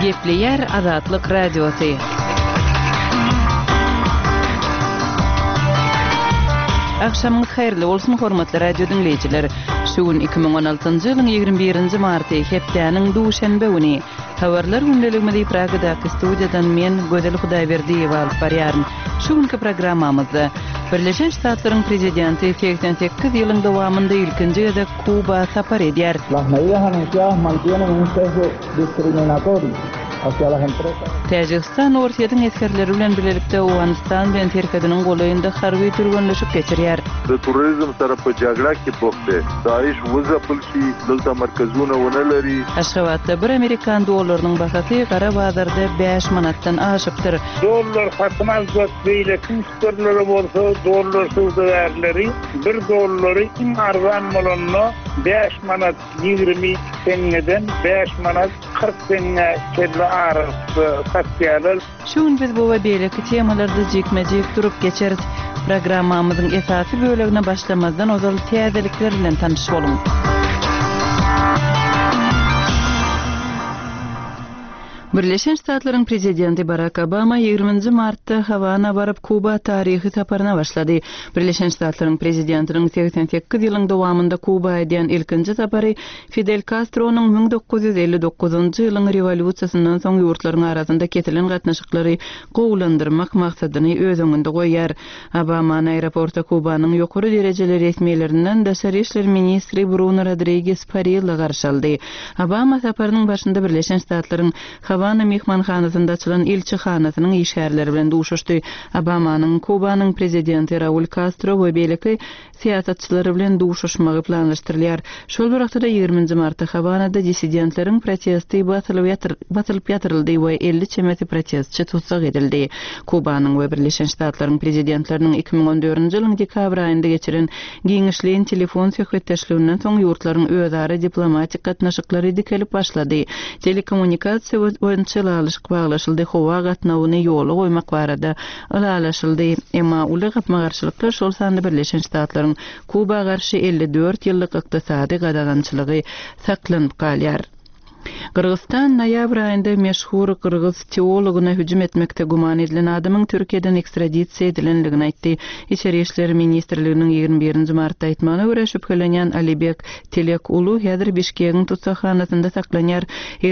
Gepleyer Azatlyk Radiosu. Akşamınız hayırlı olsun hormatly radio dinleyijiler. Şugun 2016-njy ýylyň 21-nji marty hepdäniň duşanbe güni habarlar gündeliginde Pragada studiýadan men Gödel Hudaýberdiýew alyp barýaryn. Şugunky programmamyzda Birleşen Ştatlaryň prezidenti 88 ýylyň dowamynda ilkinji ýerde Kuba sapar edýär. Las medidas anunciadas mantienen un sesgo discriminatorio hacia las empresas. Täjikistan Orsiýadyň eskerleri bilen birlikde Awganistan bilen Türkiýanyň goýunda harby türgünleşik geçirýär. Turizm tarapy jagrak bokdy. Daesh wuzapylki dylda markazuna wonalary. Aşgabatda 1 Amerikan dollarynyň bahasy gara bazarda 5 manatdan aşypdyr. Dollar satmaz beýle künstörleri bolsa dollar sowdagarlary 1 dollary iň arzan bolanny 5 manat 20 sengeden 5 manat 40 senge kelle arasy satýarlar. Şuň biz bu we beýleki temalarda jekmejek durup geçeriz. Programmamyzyň esasy bölegine başlamazdan ozal täzelikler bilen tanışyp bolun. Birleşen Ştatlaryň prezidenti Barack Obama 20 martda Havana baryp Kuba taryhy saparyna başlady. Birleşen Ştatlaryň prezidentiniň 88 ýylyň dowamynda Kuba edýän ilkinji sapary Fidel Castro'nyň 1959-njy ýylyň rewolýusiýasyndan soň ýurtlaryň arasynda ketilen gatnaşyklary gowlandyrmak maksadyny öz öňünde goýýar. Obama aeroporta Kubanyň ýokary derejeli resmiýetlerinden Daşary işler ministri Bruno Rodriguez Parrilla garşy aldy. Obama saparynyň başynda Birleşen Ştatlaryň Havana mehmanhanasynda açylan elçihanasynyň işgärleri bilen duşuşdy. Obamanyň Kubanyň prezidenti Raul Castro we beýleki siýasatçylary bilen duşuşmagy planlaşdyrylýar. Şol wagtda 20 martda Havanada dissidentleriň protesti batylyp ýatyryldy we 50 çemeti protestçi tutsak edildi. Kubanyň we Birleşen Ştatlaryň prezidentleriniň 2014-nji ýylyň dekabr aýynda geçiren giňişliň telefon söhbetdeşliginden soň ýurtlaryň özara diplomatik gatnaşyklary dikelip başlady. Telekommunikasiýa Oyunçylyk baglaşyldy, howa gatnawyny ýola goýmak barada alalaşyldy. Emma uly gapmagarçylyklar şol sanda Birleşen Ştatlaryň Kuba garşy 54 ýyllyk ykdysady gadagançylygy saklanyp galýar. Kırgızstan noýabr aýynda meşhur kırgız teologuna hüjüm etmekde guman edilen adamyň Türkiýeden ekstradisiýa edilenligini aýtdy. İçeri işler ministrliginiň 21 martda aýtmagyna görä şüphelenýän Alibek Telek ulu häzir Bişkegiň tutsakhanasyna saklanýar.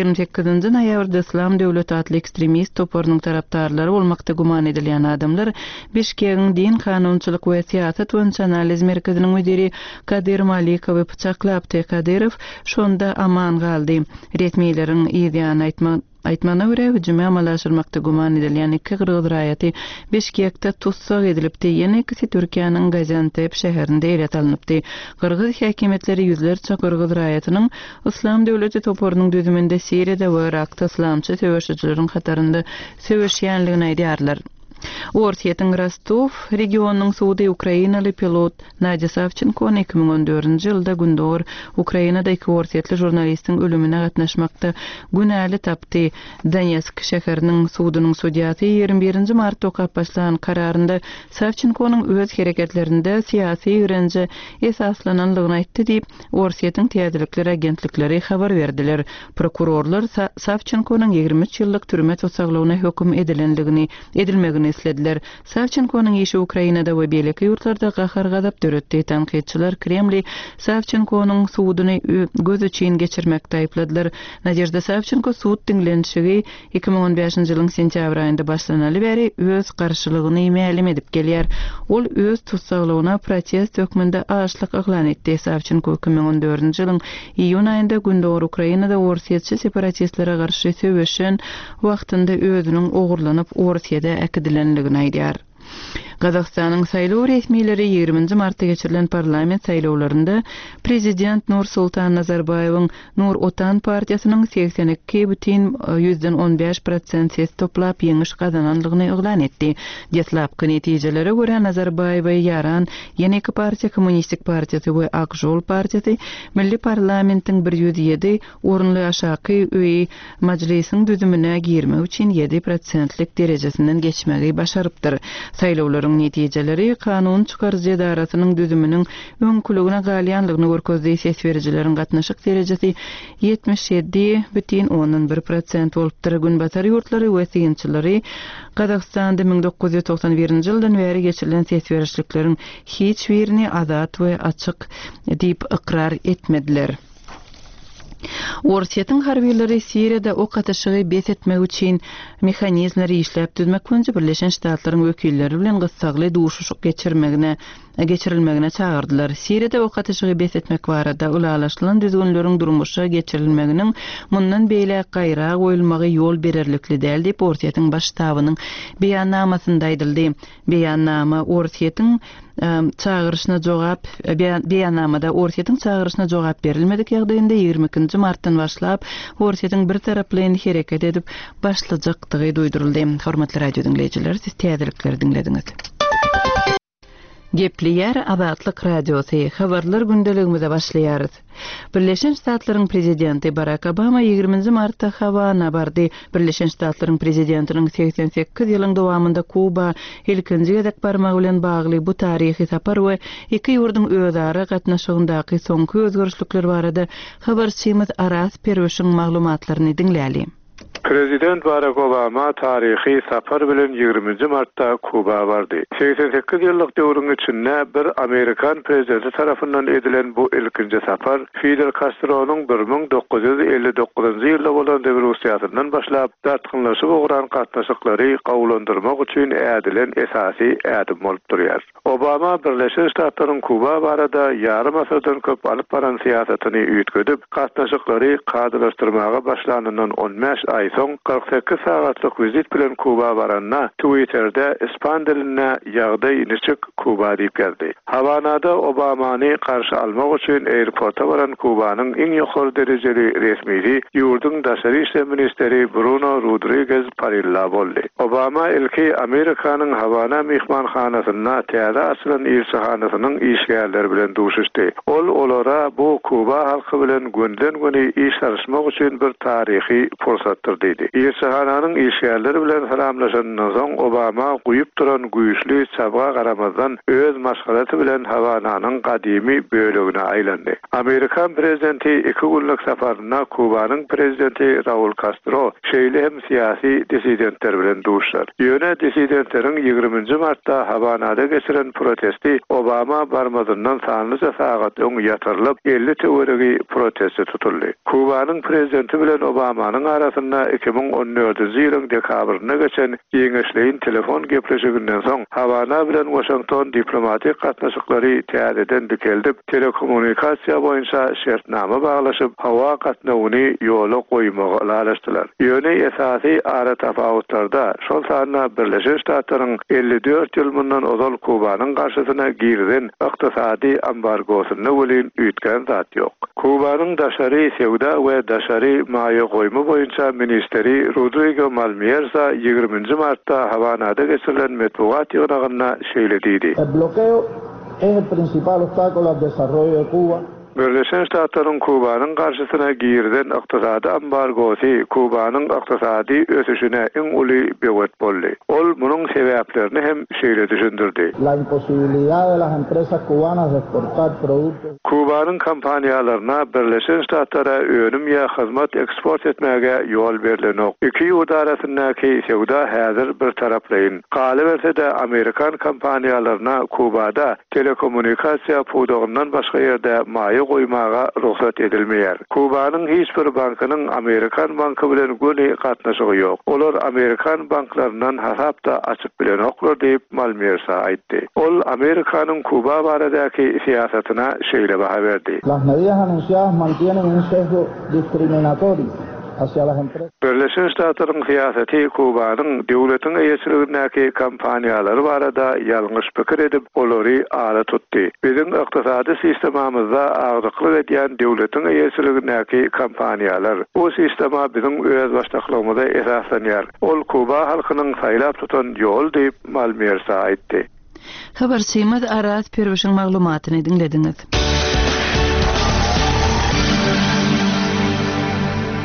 28 noýabrda Islam döwleti atly ekstremist toporunyň tarapdarlary bolmakda guman edilen adamlar Bişkegiň din kanunçylyk we siýasat boýunça analiz merkeziniň müdiri Kadir Malikowy pyçaklapdy. Kadirov şonda aman galdy. Resmiýetlerin ýa-da aýtmagyna görä hüjüme amalaşdyrmakda guman edilen 2 kırgız raýaty Bişkekde tutsak edilipdi. Ýene ikisi Türkiýanyň Gaziantep şäherinde elet alınıpdy. Kırgız häkimetleri ýüzlerçe kırgız raýatynyň Islam döwleti toporunyň düzüminde Siriýada we Irakda islamçy söwüşçileriň hatarynda söwüşýänligini aýdýarlar. Orsiýatyň Rostov regionunyň suwdy Ukrainaly pilot Nadya Savchenko 2014-nji ýylda gündor Ukrainada 2 orsiýatly jurnalistiň ölümine gatnaşmakda günäli tapdy. Donetsk şäheriniň suwdynyň sudiýasy 21 martda okap başlanan kararynda Savchenkonyň öz hereketlerinde siýasy ýrenje esaslananlygyny aýtdy diýip Orsiýatyň täzelikleri agentlikleri habar berdiler. Prokurorlar Savchenkonyň 23 ýyllyk türme tutsaklawyna hökm edilmegini eslediler. Savchenkonyň işi Ukrainada we beýleki ýurtlarda gahar gadap döretdi. Tanqidçiler Kremli Savchenkonyň suwdyny göz üçin geçirmekde aýpladylar. Nadejda Savchenko suwd diňlenşigi 2015-nji ýylyň sentyabr aýynda başlanaly beri öz garşylygyny mälim edip gelýär. Ol öz tutsaklawyna protest hökmünde aşlyk aglan etdi. Savchenko 2014-nji ýylyň iýun aýynda gündor Ukrainada orsiýetçi separatistlere garşy söwüşen wagtynda özüniň ogurlanyp Orsiýada äkidilenligini aýdýar. Gazakstanyň saýlaw resmiýetleri 20 martda geçirilen parlament saýlawlarynda prezident Nursultan Nazarbayewiň Nur Otan partiýasynyň 82,15% ses toplap ýeňiş gazananlygyny eglan etdi. Deslapky netijelere görä Nazarbayew ýaran ýene iki partiýa Kommunistik partiýasy we Ak Jol partiýasy Milli parlamentiň 107 orunly aşaky öýi majlisiň düzümine girmek üçin 7%lik derejesinden geçmegi başarypdyr. Saýlawlaryň görüşmelerin netijeleri kanun çıkarıcı idarasynyň düzüminiň öňkülügine galyanlygyny görkezdi. Ses bericilerin gatnaşyk derejesi 77,1% bolupdyr. Günbatar ýurtlary we synçylary Kazakstanda 1991-nji ýyldan beri geçirilen ses berişlikleriň hiç birini azat we açyk diýip ikrar etmediler. Orsiýetiň harbiýleri Siriýada ok atyşygy besetmek üçin mehanizmleri işläp düzmek boýunça Birleşen Ştatlaryň wekilleri bilen gysgaly duşuşyk geçirilmegine çağırdylar. Siriýada ok atyşygy besetmek barada ulalaşylan düzgünleriň durmuşa geçirilmeginiň mundan beýle gaýra goýulmagy ýol bererlikli däl diýip Orsiýetiň baş ştabynyň beýannamasynda aýdyldy. Beýannama Orsiýetiň beýannamada Orsiýetiň çağırışyna jogap berilmedik ýagdaýynda 22-nji martdan başlap Orsiýetiň bir taraply hereket edip başlajakdygy duýduruldy. Hormatly radio dinleýijiler, siz täzelikleri dinlediňiz. Gepleýär Azatlyk radiosu habarlar gündeligimizde başlaýarys. Birleşen Ştatlaryň prezidenti Barack Obama 20 martda Havana bardy. Birleşen Ştatlaryň prezidentiniň 88 ýylyň dowamında Kuba ilkinji gezek barmagy bilen bagly bu taryhy sapar we iki ýurduň özara gatnaşygyndaky soňky özgörüşlikler barada habarçymyz Aras Perweşiň maglumatlaryny dinläli. Prezident Barack Obama tarihi sapar bilen 20 martda Kuba bardy. 88 ýyllyk döwrüň içinde bir Amerikan prezidenti tarapyndan edilen bu ilkinji sapar Fidel Castro'nun 1959-njy ýylda bolan revolusiýasyndan başlap dartgynlaşyp ogran gatnaşyklary gowlandyrmak üçin edilen esasy ädim bolup durýar. Obama Birleşen Ştatlaryň Kuba barada ýarym asyrdan köp alyp baran siýasatyny üýtgedip, gatnaşyklary kadylaşdyrmaga başlananyň 15 ay soň 48 sagatlyk vizit bilen Kuba baranna Twitter'de ispan diline ýagdaý niçik Kuba diýip geldi. Havanada Obamany karşı almak üçin aeroporta baran Kubanyň iň ýokary derejeli resmisi ýurduň daşary işler ministeri Bruno Rodriguez Parilla boldy. Obama ilki Amerikanyň Havana mehmanhanasyna täze açylan elçihanasynyň işgärleri bilen duşuşdy. Olara bu Kuba halky bilen günden-güne iş tarışmak üçin bir tarihi fursatdyr diýdi. Elçihananyň işgärleri bilen salamlaşandan soň Obama guýup duran güýçli çabaga garamazdan öz maşgalaty bilen Havananyň gadymy bölegine aýlandy. Amerikan prezidenti 2 günlük safaryna Kubanyň prezidenti Raul Castro şeýle hem siýasy dissidentler bilen duşlar. Ýöne dissidentleriň 20 martda Havanada geçiren protesti Obama barmadyndan sanlyca sagat öň ýatyrylyp 50 töweregi protesti tutuldy. Kubanyň prezidenti bilen Obamanyň arasynda 2014-nji ýylyň dekabryna geçen ýeňeşleýin telefon gepleşiginden soň Havana bilen Washington diplomatik gatnaşyklary täzeden dikeldip telekommunikasiýa boýunça şertnama baglaşyp hawa gatnawyny ýola goýmagy alaşdylar. Ýöne esasy ara tafawutlarda şol sanyna Birleşen Ştatlaryň 54 ýyl mundan ozal Kubanyň garşysyna girden ykdysady ambargosyny welin üýtgen zat ýok. Kubanyň daşary sewda we daşary maýa goýma boýunça ministeri Rodrigo Malmierza 20 martda Havanada geçirilen metbuat ýygyna şeýle diýdi. El bloqueo es el principal obstáculo al desarrollo de Cuba. Birleşen Ştatlaryň Kubanyň garşysyna girden ykdysady ambargosy Kubanyň ykdysady ösüşine iň uly bewet boldy. Ol munyň sebäplerini hem şeýle düşündirdi. La imposibilidad de las empresas cubanas de exportar productos. Kubanyň kampaniýalaryna Birleşen Ştatlara önüm ýa hyzmat eksport etmäge ýol berilenok. Iki ýurt arasyndaky sewda häzir bir taraplaýyn. Galy berse-de Amerikan kampaniýalaryna Kubada telekommunikasiýa puwdugyndan başga ýerde maýa goýmaga ruhsat edilmeýär. Kubanyň hiç bir bankynyň Amerikan banky bilen göni gatnaşygy ýok. Olar Amerikan banklarynyň hasapda açyp bilen oklar diýip Malmierza aýtdy. Ol Amerikanyň Kuba baradaky siýasatyna şeýle baha berdi. Las medidas anunciadas mantienen un sesgo discriminatorio hacia las empresas. Birleşen Ştatlaryň siýasaty Kubanyň döwletiň eýetçiligindäki kampaniýalary barada ýalňyş pikir edip olary ala tutdy. Bizim ykdysady sistemamyzda agdyklyk edýän döwletiň eýetçiligindäki kampaniýalar bu sistema bizim öz başdaklygymyza esaslanýar. Ol Kuba halkynyň saýlap tutan ýol diýip Malmierza aýtdy. Habarçymyz Aras Perweşiň maglumatyny dinlediňiz.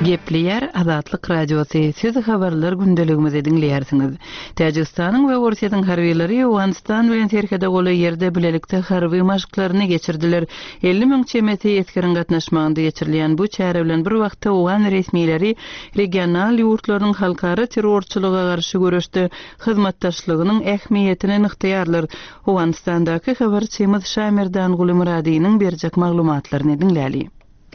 Gepleyer Azatlyk Radiosu siz habarlar gündeligimizi dinleýärsiňiz. Täjikistanyň we Orsiýanyň harbiýleri Awganistan bilen terkede goly ýerde bilelikde harby maşklaryny geçirdiler. 50 000 çemeti ýetkirin gatnaşmagynda geçirilýän bu çäre bilen bir wagtda Awgan resmiýetleri regional ýurtlarynyň halkara terrorçylyga garşy görüşde hyzmatdaşlygynyň ähmiýetini nykdýarlar. Awganistandaky habarçymyz Şamirdan Gulumradynyň berjek maglumatlaryny dinläli.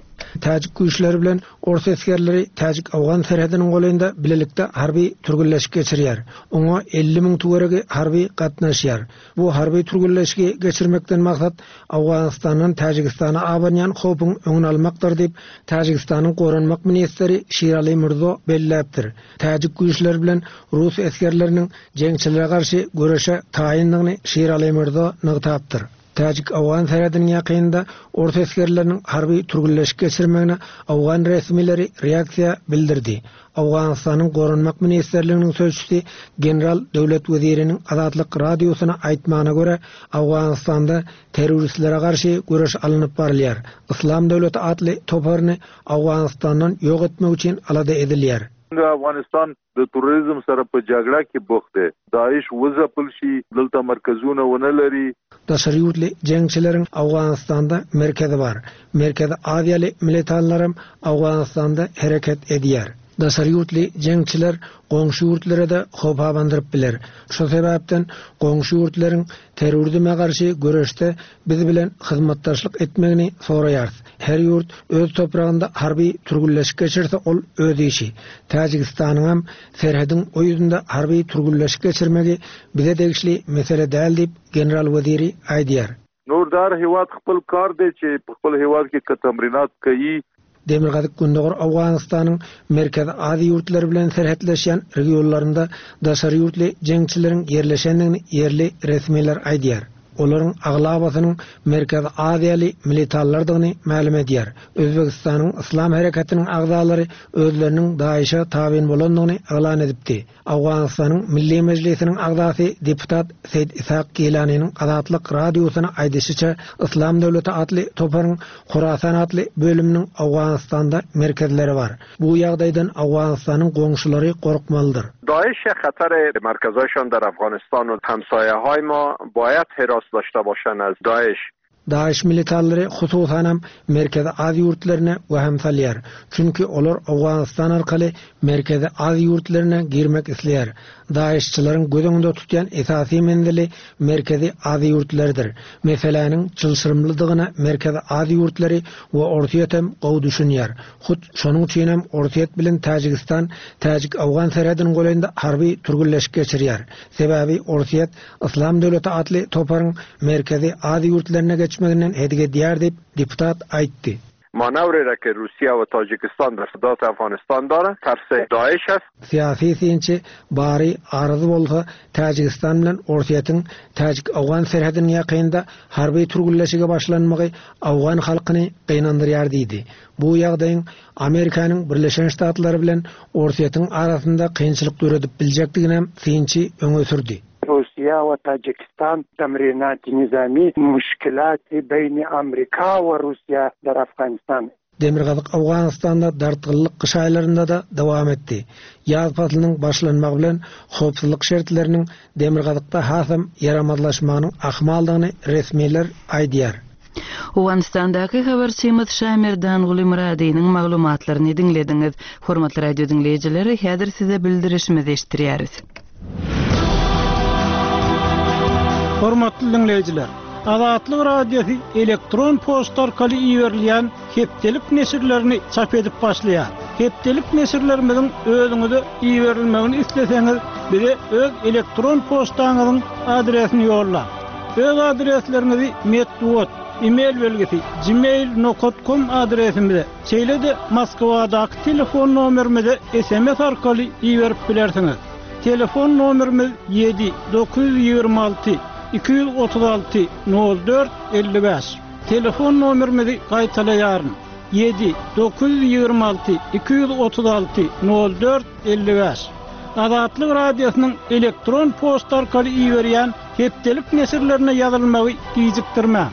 Täjik güýçleri bilen Ors eskerleri Täjik-Awgan serhediniň goýunda bilelikde harby türgülleşik geçirýär. Oňa 50 000 tugarage harby gatnaşýar. Bu harby türgülleşigi geçirmekden maksat Awganistanyň Täjikistana abanýan hopyň öňüni almakdyr diýip Täjikistanyň goranmak ministeri Şirali Mirzo belläpdir. Täjik güýçleri bilen Rus eskerleriniň jeňçilere garşy göreşe taýindygyny Şirali Mirzo nygtapdyr. Täjik-Awgan serhediniň ýakynynda Ors eskerleriniň harby türgülleşik geçirmegine Awgan resmiýetleri reaksiýa bildirdi. Awganistanyň goranmak ministerliginiň sözçüsi general döwlet weziriniň Azatlyk radiosyna aýtmagyna görä, Awganistanda terroristlere garşy göreş alınıp barylýar. Islam döwleti atly toparny Awganistandan ýok etmek üçin alada edilýär. افغانستان د توریزم سره په جګړه کې بوخت دی. داعش وځپل شي دلته مرکزونه ونه لري. Daşaryurtly jeňçileriň Awganistanda merkezi bar. Merkezi Aziýaly militanlarym Awganistanda hereket edýär. Daşaryurtly jeňçiler goňşy ýurtlara da hopa bandyryp biler. Şo sebäpden goňşy ýurtlaryň terrorizme garşy göreşde biz bilen hyzmatdaşlyk etmegini soraýar. Her ýurt öz topragynda harby türgülleşik geçirse ol öz işi. Täjikistanyň hem serhediň oýunda harby türgülleşik geçirmegi bize degişli mesele däl diýip general weziri aýdýar. Nurdar hiwat xpil kar de çi xpil hiwat ki tamrinat kayı. Demirgazyk Gündoğur Awganistanyň merkezi Aziýa ýurtlary bilen serhetleşýän regionlarynda daşary ýurtly jeňçileriň ýerleşendigini ýerli resmiýetler aýdýar. Olaryň aglabasynyň merkezi Aziýaly militanlardygyny ma'lum edýär. Özbegistanyň Islam hereketiniň agzalary özleriniň Daişe tabyn bolandygyny elan edipdi. Awganistanyň Milli Mejlisiniň agzasy deputat Seýid Isaq Gilanyň Azatlyk radiosyna aýdyşyça Islam döwleti atly toparyň Horasan atly bölüminiň Awganistanda merkezleri bar. Bu ýagdaýdan Awganistanyň goňşulary gorkmalydyr. داعش خطر مرکزایشان در افغانستان و همسایه‌های ما باید حراس داشته باشند از داعش. Daesh militarları hususan hem merkezi Aziýa ýurtlaryna we hemsalýar. Çünki olar Awganistan arkaly merkezi Aziýa ýurtlaryna girmek isleýär. Daeşçilaryň gözüňde tutýan esasy mendeli merkezi Aziýa ýurtlarydyr. Meselanyň çylşyrymlydygyna merkezi Aziýa ýurtlary we Orsiýet hem gowy düşünýär. Hut şonuň üçin hem Orsiýet bilen Täjikistan Täjik-Awgan serhediniň goýunda harby türgülleşik geçirýär. Sebäbi Orsiýet Islam döwleti atly toparyň merkezi Aziýa ýurtlaryna geçmeginden hedige diýär diýip deputat aýtdy. مانوری را که روسیه و تاجیکستان در صدات افغانستان داره ترس داعش است. Siyasi sinçi bari arızı bolsa Täjikistan bilen Orsiýetin Täjik-Awgan serhediniň ýakynynda harby türgülleşige başlanmagy Awgan halkyny gynandyrýar diýdi. Bu ýagdaýyň Amerikanyň Birleşen Ştatlary bilen Orsiýetin arasynda kynçylyk döredip biljekdigini hem sinçi öňe sürdi. روسيا وتاجكستان تمرينات نظامي مشكلات بين أمريكا وروسيا در أفغانستان. Demirgazyk Awganistanda dartgyllyk kış aýlarynda da dowam etdi. Ýaz faslynyň başlanmagy bilen howpsuzlyk şertleriniň Demirgazykda hasam yaramazlaşmagynyň ahmaldygyny resmiýetler aýdýar. Awganistandaky habarçymyz Şamirdan Gulumradynyň maglumatlaryny dinlediňiz. Hormatly radio dinleýijileri, häzir size bildirişimizi eşitdirýäris. Hormatly dinleyijiler, Azatlyk radiosu elektron posta orkaly iýerilýän hepdelik nesirlerini çap edip başlaýar. Hepdelik nesirlerimiziň özüňize iýerilmegini isleseňiz, bize öz elektron postaňyzyň adresini ýollar. Öz adreslerinizi metduat, e-mail belgisi gmail.com adresimize, şeýle-de Moskwadaky telefon nomerimize SMS orkaly iýerip bilersiňiz. Telefon nomerimiz 7-926 236 04 55. Telefon nomerimizi gaýtalaýaryn. 7-926 236 04 55. Azatlyk radiosynyň elektron posta orkaly iýerýän hepdelik nesirlerine ýazylmagy diýjekdirmä.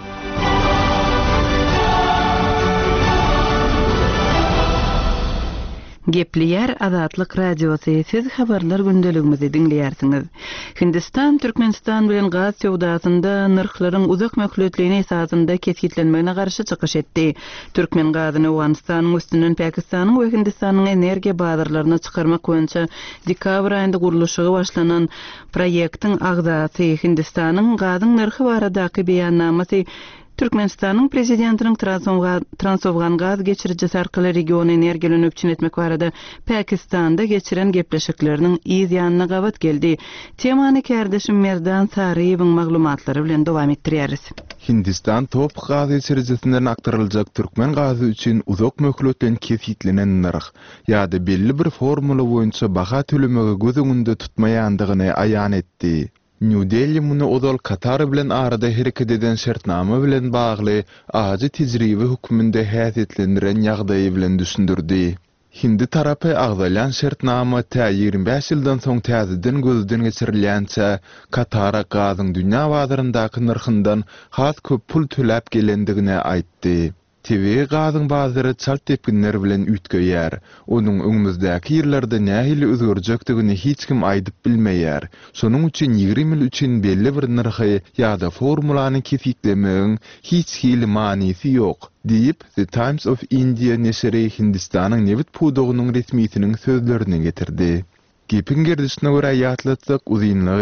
Gepleyer Azatlyk radiosu siz habarlar gündeligimizi dinleýärsiňiz. Hindistan Türkmenistan bilen gaz sowdasynda narhlaryň uzak möhletliğine esasında kesgitlenmegine garşy çykyş etdi. Türkmen gazyny Awganistanyň üstünden Pakistanyň we Hindistanyň energiýa bazarlaryna çykarmak boýunça dekabr aýynda guruluşy başlanan proýektiň agzasy Hindistanyň gazyň narhy baradaky beýannamasy Türkmenistanyň prezidentiniň Transowgan gaz geçirjisi arkaly regiony energiýalenip üçin etmek barada Pakistanda geçiren gepleşikleriniň iýiz ýanyna gabat geldi. Temany kärdeşim Merdan Saryýewiň maglumatlary bilen dowam etdirýäris. Hindistan top gaz geçirjisinden aktaryljak Türkmen gazy üçin uzak möhletden kesgitlenen narh ýa-da belli bir formula boýunça baha tölemegi göz öňünde tutmaýandygyny aýan etdi. New Delhi muny odal Katar bilen arada hereket eden şertnama bilen bagly ajy tejribe hukmynda häsiýetlendiren ýagdaýy bilen düşündirdi. Hindi tarapy agdalan şertnama 25 ýyldan soň täzeden gözden geçirilýänçe Katara gazyň dünýä bazaryndaky narhyndan has köp pul töläp gelendigini aýtdy. TV gazyň bazary çalt tepkinler bilen ütgeýär. Onuň öňümüzdäki ýyllerde nähili özgörjekdigini hiç kim aýdyp bilmeýär. Şonuň üçin 20 ýyl üçin belli bir narhy ýa-da formulany kesiplemegiň hiç hili manysy ýok, diýip The Times of India neseri Hindistanyň Nevit pudugynyň resmiýetiniň sözlerini getirdi. Gepin gerdisine göre ýatlatsak uzynlygy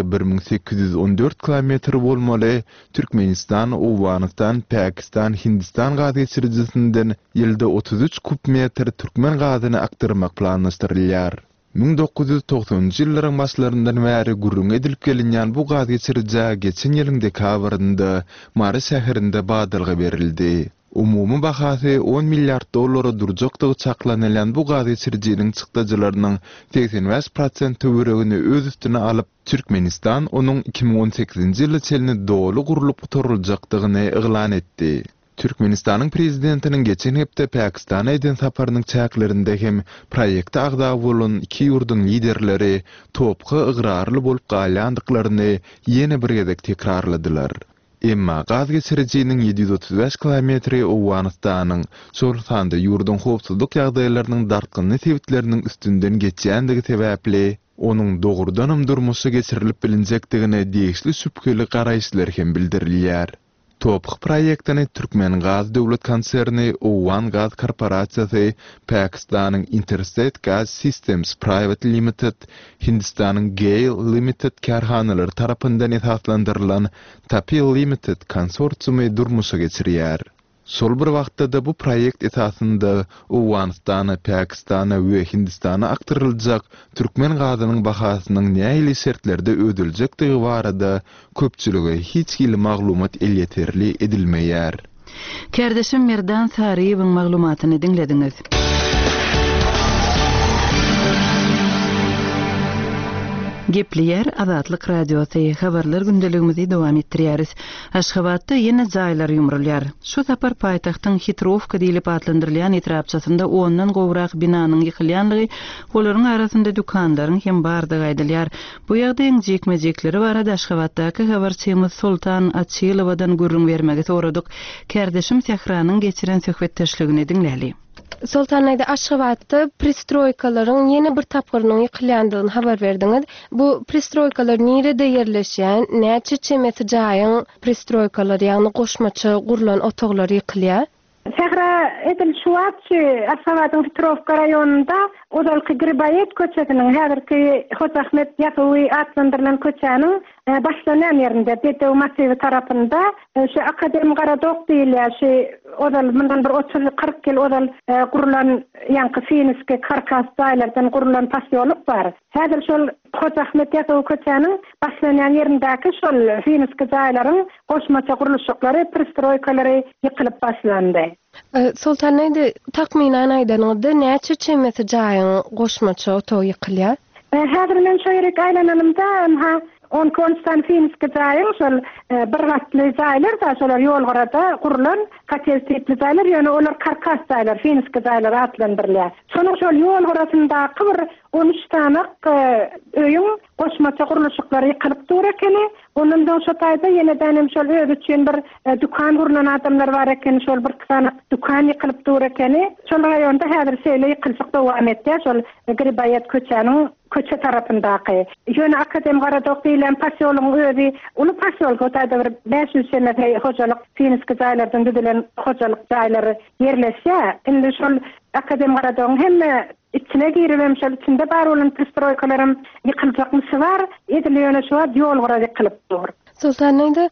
1814 kilometr bolmaly. Türkmenistan, Awganistan, Pakistan, Hindistan gaz geçirjisinden ýylda 33 kub metr türkmen gazyny aktarmak planlaşdyrylýar. 1990-njy ýyllaryň başlaryndan bäri gurrun edilip gelinýän bu gaz geçirjä geçen ýylyň dekabrynda Mary şäherinde badalga berildi. Umumy bahasy 10 milliard dollara durjakdygy çaklanylan bu gaz geçirjiniň çykdyjylarynyň 85% töweregini öz üstüne alyp Türkmenistan onuň 2018-nji ýyly çelini dolu gurulyp oturuljakdygyny eglan etdi. Türkmenistanyň prezidentiniň geçen hepde Pakistana eden saparynyň çäklerinde hem proýekte agda bolan iki ýurduň liderleri topky ıgrarly bolup galýandyklaryny ýene bir gezek tekrarladylar. Emma gaz geçirjiniň 735 kilometri Awganistanyň Sultanda ýurdun howpsuzlyk ýagdaýlarynyň dartgyny sebäpleriniň üstünden geçýändigi sebäpli onuň dogurdanam durmuşy geçirilip bilinjekdigine diýişli süpkeli garaýşlar hem bildirilýär. Topky proýektini Türkmen Gaz döwlet konserni Owan Gaz korporasiýasy, Pakistanyň Interstate Gas Systems Private Limited, Hindistanyň Gale Limited karhanalary tarapyndan esaslandyrylan Tapil Limited konsorsiumy durmuşa geçirýär. Sol bir wagtda da bu proýekt esasında Awganistana, Pakistana we Hindistana aktaryljak Türkmen gazynyň bahasynyň nähili şertlerde ödüljekdigi barada köpçülige hiç hili maglumat elýeterli edilmeýär. Kärdeşim Merdan Saryýewiň maglumatyny dinlediňiz. Gepleyer Azatlyk radiosu habarlar gündeligimizi dowam etdirýäris. Aşgabatda ýene jaýlar ýumrulýar. Şu sapar paýtagtyň Hitrovka diýilip adlandyrylýan etrapçasynda ondan gowrak binanyň ýykylýanlygy, olaryň arasynda dükanlaryň hem bardygy aýdylýar. Bu ýagdaý jekmejekleri barada Aşgabatdaky habarçymyz Sultan Açylowadan gurrun bermegi soradyk. Kärdeşim Sehranyň geçiren söhbetdeşligini dinläli. Sultanayda Aşgabatda pristroykalaryň ýene bir tapgyrynyň ýykylýandygyny habar berdiňiz. Bu pristroykalar nerede ýerleşýän, näçe çemeti jaýyň pristroykalary ýagny goşmaçy gurulan otoglary ýykylýar? Sehra edil şuwatçy Aşgabatyň Hitrovka raýonunda Odalky Gribayet köçesiniň häzirki Hoca Ahmet Ýasowy adlandyrylan köçäniň başlanan ýerinde Dedew masywy tarapynda şu Akademi Garadok diýilýär. Şu odal mundan bir 30-40 ýyl odal gurulan ýanky Finiske karkas daýlardan gurulan pasyonluk bar. Häzir şol Hoca Ahmet Ýasowy köçäniň başlanan ýerindäki şol Finiske daýlaryň goşmaça guruluşlary, pristroykalary ýykylyp başlandy. Sultanayda takminan aýdanyňda näçe çemeti jaýyň goşmaça oto ýykylýar? Häzir men şu ýerek aýlananymda 10 konstan Finiske jaýyň şol bir gatly jaýlar da şolar ýolgarada gurulan katel tipli jaýlar, ýöne olar karkas jaýlar, Finiske jaýlar adlandyrylýar. Şonuň şol ýol garasynda bir 13 tanak öýün goşmaça guruluşyklary ýykylyp dur ekeni. Ondan şu taýda ýene-de şol öz üçin bir dukan gurulan adamlar bar eken, şol bir kısana dukan ýykylyp dur ekeni. Şol raýonda häzir şeýle ýykylşyk dowam etdi. Şol Gribayet köçäniň köçe tarapyndaky. Ýöne akadem garadok diýilen pasyoluň özi, ulu pasyol gotaýda bir 500 sene hojalyk Finski jaýlardan düzülen hojalyk jaýlary ýerleşýär. Indi şol akadem garadogyň hemme içine girip şol içinde bar bolan pristroykalarym ýykyljakmysy bar. Edilýän şu ýol gara ýykylyp dur. Sultanyňda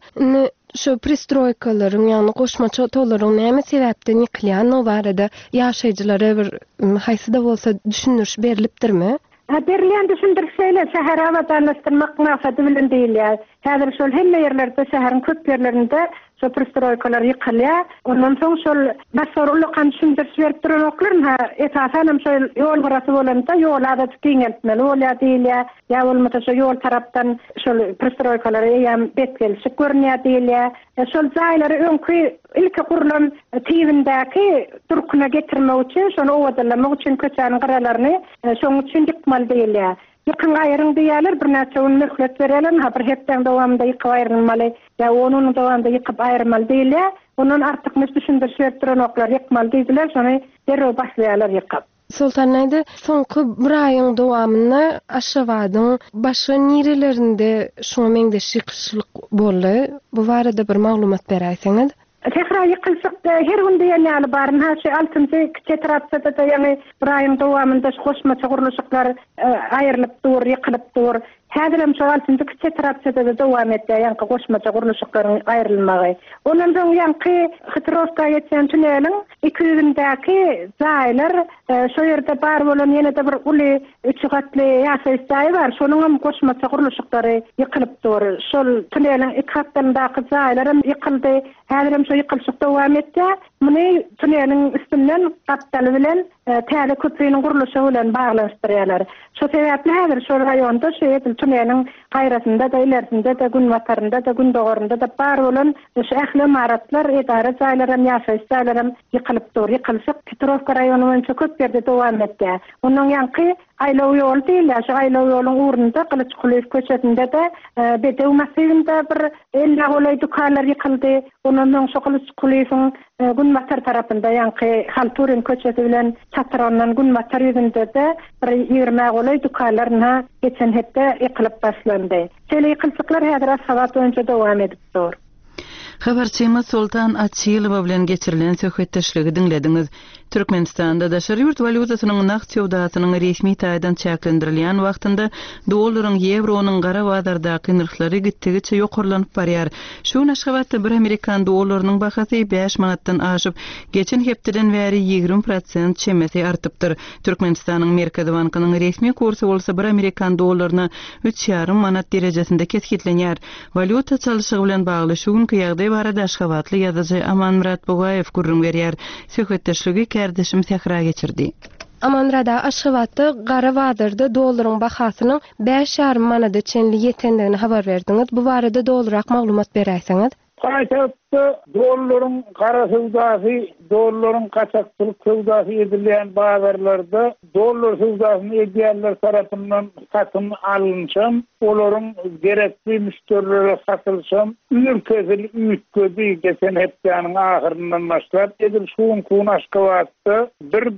şu pristroykalaryň ýagny goşmaça otolaryň näme sebäpden ýykylýan o barada ýaşaýjylara bir haýsy da bolsa düşündiriş berilipdirmi? Berlian düşündirseler şäher awadanlaşdyrmak maksady bilen diýilýär. Häzir şol hemme ýerlerde şäheriň köp ýerlerinde şu pristroykalar ýykylýar. Ondan soň şol başarıly kan düşündiriş berip duran oklaryň esasen hem şol ýol garasy bolanda ýol adaty giňeltmeli bolýar diýilýär. Ýa bolmasa şol ýol tarapdan şol pristroykalary ýa betgelşik görnýär diýilýär. Şol jaýlary öňkü ilki gurulan tiýindäki durkuna getirmek üçin şonu owadallamak üçin köçäniň garalaryny şoň üçin ýykmaly diýilýär. Ýykyn aýryň diýerler bir näçe gün möhlet berýärler, ha bir hepden dowamında ýykyp aýrylmaly, ýa onun dowamında ýykyp aýrylmaly diýilýär. Ondan artyk mes düşündirip berýän oklar ýykmaly diýdiler, şonu derrew başlaýarlar ýykyp. Sultanyňda soňky bir aýyň dowamyny Aşgabatyň başga nirelerinde şoňa meňdeş ýykylşyk boldy. Bu barada bir maglumat berýärsiňiz? Tekrar ýykylşyk her gün diýenler baryn ha şu 6-njy kiçe tarapsada da ýani bir aýyň dowamında goşmaça guruluşyklar aýrylyp dur, ýykylyp dur. Häzir hem şu 6-njy kiçe tarapsada da dowam etdi, ýani goşmaça guruluşyklaryň aýrylmagy. Ondan soň ýani Hitrovka ýetýän tüneliň 200-ndäki jaýlar şu ýerde bar bolan ýene-de bir uly 3 gatly ýaşaýy bar. Şonuň hem goşmaça guruluşyklary ýykylyp dur. Şol tüneliň 2 gatlaryndaky jaýlar hem ýykyldy. Häzir hem şu ýykylşyk dowam etdi. Muny tüneliň üstünden gatdaly bilen täze köprüniň guruluşy bilen baglanşdyrýarlar. Şu sebäpli häzir şu raýonda şu tüneliň gaýrasynda da, ilerisinde de, gün batarynda da, gün dogorunda da bar bolan şu ähli imaratlar, edara jaýlar hem ýaşaýy jaýlar hem ýykylyp dur. Ýykylşyk Petrovka raýonyny boýunça köp ýerde dowam etdi. Onuň ýanky aýlaw ýol diýilýär. Şu aýlaw ýoluň urunda Kılıçkuleýew köçesinde de Bedew masyvynda bir 50 golay dukanlar ýykyldy. Ondan soň şu Kılıçkuleýewiň gün batar tarapynda ýanky Halturin köçesi bilen çatyrandan gün batar ýerinde de bir 20 golay dukanlaryna geçen hepde ýykylyp başlandy. Şeýle ýykylşyklar häzir Aşgabat boýunça dowam edip dur. Habarçymyz Sultan Açylow bilen geçirilen söhbetdeşligi dinlediňiz. Türkmenistanda daşary ýurt valutasynyň naqd ýowdasynyň resmi taýdan çäklendirilýän wagtynda dollaryň ýevronyň gara bazardaky narhlary gitdigiçe ýokarlanyp barýar. Şu Aşgabatda bir Amerikan dollarynyň bahasy 5 manatdan aşyp, geçen hepdeden bäri 20% çemeti artypdyr. Türkmenistanyň Merkezi bankynyň resmi kursy bolsa bir Amerikan dollaryna 3,5 manat derejesinde kesgitlenýär. Valuta çalyşygy bilen bagly şu günkü ýagdaý barada Aşgabatly ýazyjy Amanmurat Bogaýew gurrun berýär. Söhbetdeşligi kärdeşim Sehra geçirdi. Amanrada Aşgabatda gara bazarda dollaryň bahasynyň 5,5 manada çenli ýetendigini habar berdiňiz. Bu barada dolarrak maglumat berýärsiňiz? Gaýtapda dollaryň gara sowdasy, dollaryň kaçakçylyk sowdasy edilýän bazarlarda dollar sowdasyny edýänler tarapyndan satyn alynşam, olaryň gerekli müşterilere satylşam, ülkesi üýtgedi geçen hepdeniň ahyryndan başlap edil şuň kun Aşgabatda 1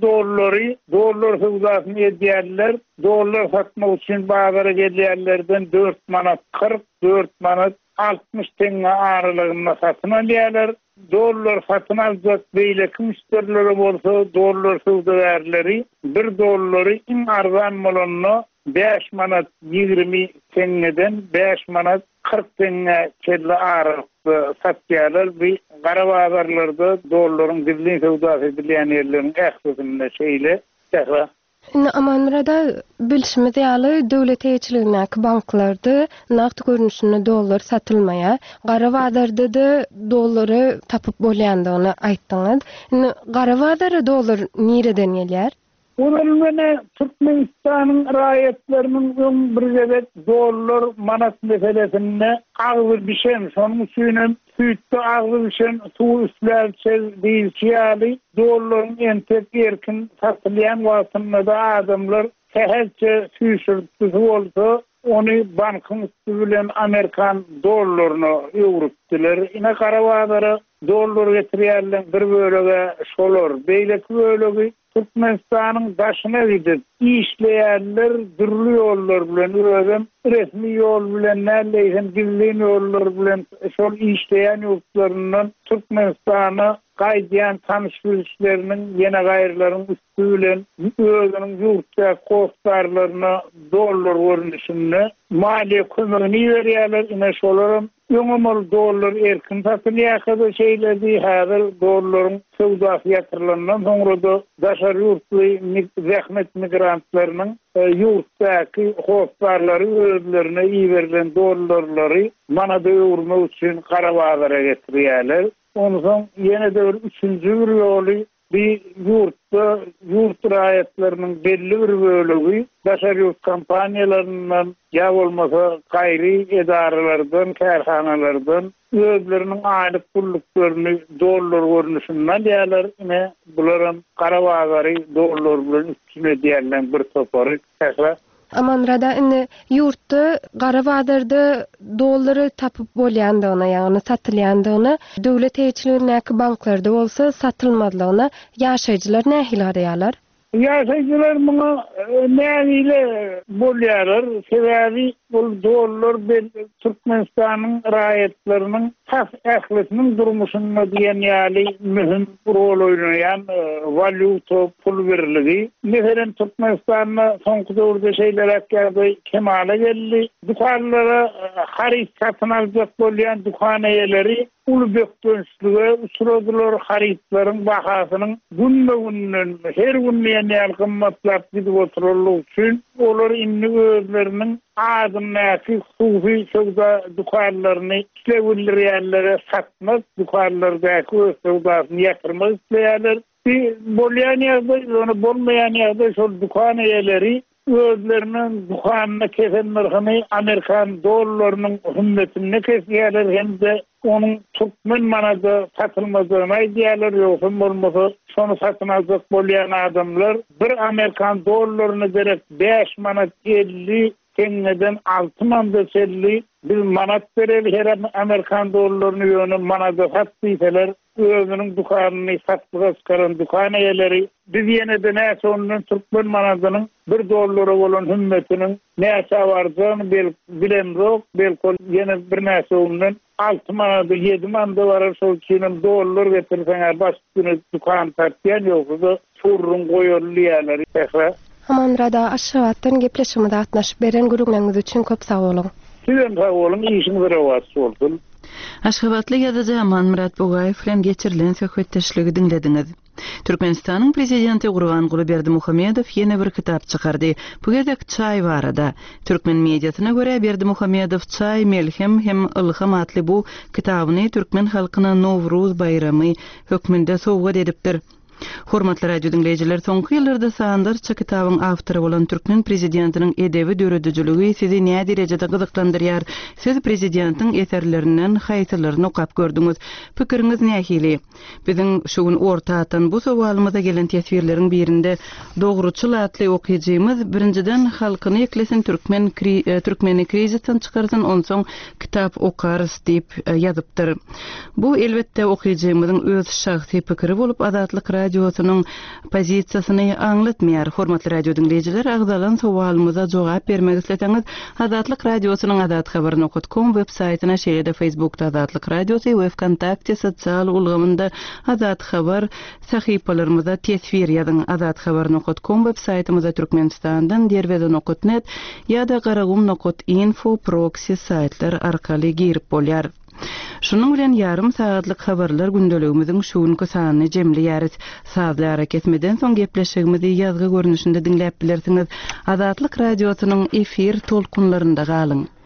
dollar sowdasyny edýänler, dollar satmak üçin bazara gelýänlerden 4 manat 40, 4 manat 60 tenge aralygyna satyn alýarlar. Dollar satyn aljak beýleki müşterilere bolsa dollar sowdagarlary 1 dollary iň arzan bolanyny 5 manat 20 tengeden 5 manat 40 tenge kelle aralygy satýarlar. Bu gara bazarlarda dollaryň gizli sowdasy edilýän ýerleriň ähsesinde şeýle täze. Amanrada bilişimiz ýaly döwlet eýçiligindäki banklarda naqd görnüşinde dollar satylmaýar. Gara bazarda da dollary tapyp bolýandygyny aýtdyňyz. Gara bazarda dollar nireden gelýär? Onunla Türkmenistan'ın raýatlarynyň öň bir sebep dollar manat meselesinde agzy bişen, şonuň üçin süýtde agzy bişen suw üstlerçe diýilýär. Dollaryň entek erkin satylýan wagtynda da adamlar Seherçe süýşürtdi bolsa onu bankın üstü bilen Amerikan dollaryna öwrüpdiler. Ine Karabağlara dollar getirýärler bir bölege şolar. Beýleki bölegi Türkmenistanyň başyna gidip işleýärler, dürli ýollar bilen öýdüm, resmi ýol bilen näleýsen gizli ýollar bilen şol işleýän ýurtlaryndan Türkmenistana gaýdýan tanışyşlarynın ýene gaýrlaryň üstü bilen özüniň ýurtda kostarlaryna dollar görnüşinde maliýe kömegini berýärler. Ine şolarym ýöňümel dollar erkin satylýar şeýledi. Häzir dollaryň sowdasy ýatyrylandan soňra da daşar ýurtly zähmet migrantlarynyň ýurtdaky kostarlary özlerine ýiberilen dollarlary manada öwrmek üçin Karabağlara getirýärler. Ondan ýene de bir üçüncü bir ýoly bir yurt raýatlarynyň belli bir bölegi daşar ýurt kompaniýalarynyň ýa bolmasa gaýry edaralardan, kärhanalardan özleriniň aýlyk pulluklarını dollar görnüşinden diýerler. Ine bularym Karabağary dollar bilen üstüne diýerler bir topary. Amanrada indi yurtda Garabağdarda dollary tapyp bolýandygyna, ýagny satylýandygyna, döwlet eýçileriniň banklarda bolsa satylmadygyna ýaşaýjylar nähili garaýarlar? Ýaşaýjylar muňa nähili bolýarlar. Sebebi bu dollar Türkmenistanyň raýatlarynyň has ählisiniň durmuşyna diýen ýaly mühim rol oýnaýan valyuta pul birligi. Meselen Türkmenistanyň soňky döwürde şeýler äkärde kemale geldi. Dukanlara harit satyn aljak bolýan dukan eýeleri ulubek dönüşlüge uçuradylar. Haritlaryň bahasynyň günne-günden her günne ýene kymmatlap gidip oturarlyk üçin olar indi özleriniň adamnaky hukuky sowda dukanlaryny işlewilýärlere satmak, dukanlardaky sowdasyny ýatyrmak isleýärler. Bolýan ýerde, ony bolmaýan ýerde şol dukan eýeleri özleriniň dukanyna kesen narhyny Amerikan dollarynyň hümmetine kesýärler, hem de onun Türkmen manada satylmadygyny aýdýarlar. Ýoksa bolmasa şonu satyn aljak bolýan adamlar bir Amerikan dollaryny berip 5 manat 50 tengeden 6 manat 50 bir manat bereli her Amerikan dollaryny ýöne manada satdysalar özüniň dukanyny satdyga çykaran dukan eýeleri biz ýene de näçe onuň Türkmen manadynyň 1 dollara bolan hümmetiniň näçe bardygyny bilemrok, belki ýene bir näçe onuň 6 manada 7 manada barar. Şol üçin dollar getirseňer başgyny dukan tartýan ýoksa furrun goýulýarlar. Amanrada aşgabatdan gepleşmede atnaşyp beren gürüňiz üçin köp sag bolun. Sizem sag bolun, işiňiz rawat bolsun. Aşgabatly ýazyjy Aman Murat Bogaýew bilen geçirilen söhbetdeşligi dinlediňiz. Türkmenistanyň prezidenti Gurbanguly Berdimuhammedow ýene bir kitap çykardy. Bu gezek çay barada. Türkmen mediasyna görä Berdimuhammedow çay melhem hem ylham atly bu kitabyny türkmen halkyna Nowruz bayramy hökmünde sowgat edipdir. Hormatly radio dinleyijiler, soňky ýyllarda sandarça kitabyň awtory bolan Türkmen prezidentiniň edebi döredijiligi sizi näme derejede gyzyklandyrýar? Siz prezidentiň eserlerinden haýsylaryny okap gördüňiz. Pikiriňiz nähili? Biziň şu gün ortadan bu sowalymyza gelen tesbirleriň birinde dogruçyl atly okyjymyz birinciden halkyny eklesin Türkmeni krizisten çykarsyn, onsoň kitap okarys diýip ýazypdyr. Bu elbetde okyjymyzyň öz şahsy pikiri bolup Azatlyk radiosynyň pozisiýasyny aňlatmaýar. Hormatly radio dinleyijiler, agdalan sowalymyza jogap bermek isleseňiz, Azatlyk radiosynyň azathabar.com web saýtyna şeýle Facebookda Azatlyk radiosy we Wkontakte sosial ulgamynda Azat Habar sahypalarymyza tesbir ýazyň. Azathabar.com web saýtymyza Türkmenistandan derweden.net ýa-da garagum.info proxy saýtlar arkaly girip bolýar. Şunun bilen yarım saatlyk habarlar gündeligimiziň şu günkü sanyny jemleýäris. Sazly hareketmeden soň gepleşigimizi ýazgy görnüşinde dinläp bilersiňiz. Azatlyk radiosynyň efir tolkunlarynda galyň.